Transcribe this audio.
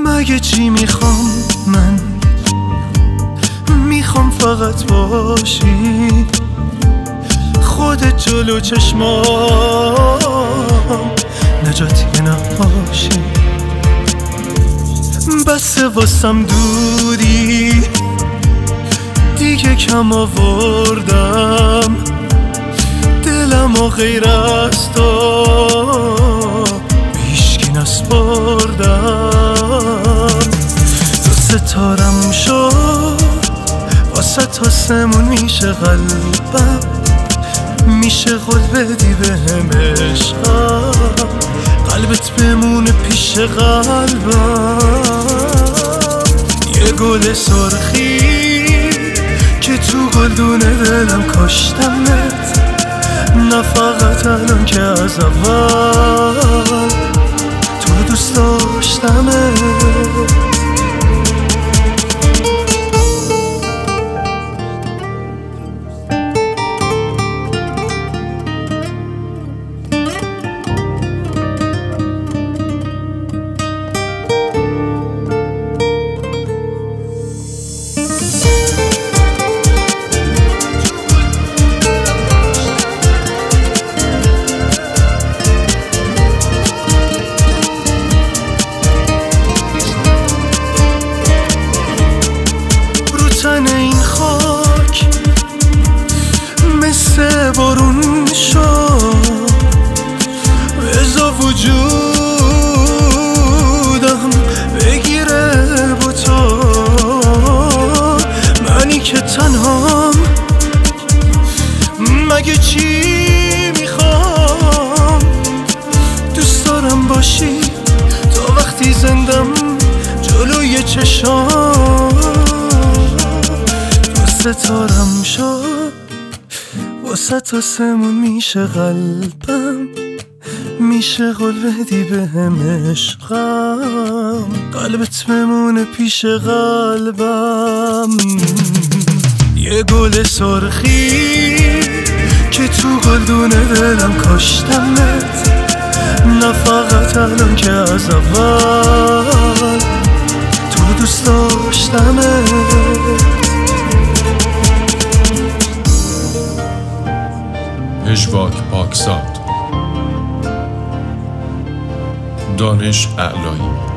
مگه چی میخوام من؟ میخوام فقط باشی، خودت جلو چشمام، نجاتی نباشی. بسه واسم دوری، دیگه کم آوردم، دلم و غیر از تو هیچکی نسپردم. تو ستارم شد واسه تا سمون میشه قلبم، میشه قول بدی بهم عشقم، قلبت بمونه پیش قلبم. یه گل سرخی که تو گلدونه دلم کاشتمت، نه فقط الان که از اول تو رو دوست داشتمت. این خاک مثل بارون شد، بزا وجودم بگیره با تو. منی که تنهام، مگه چی میخوام؟ دوست دارم باشی تا وقتی زندم جلوی چشام. ستارم شد واسه تا سمون میشه قلبم، میشه قول بدی بهم عشقم، قلبت بمونه پیش قلبم. یه گل سرخی که تو گلدونه دلم کاشتمت، نه فقط الان که از اول تو رو دوست داشتمت. پژواک پاکزاد، دانش اعلایی.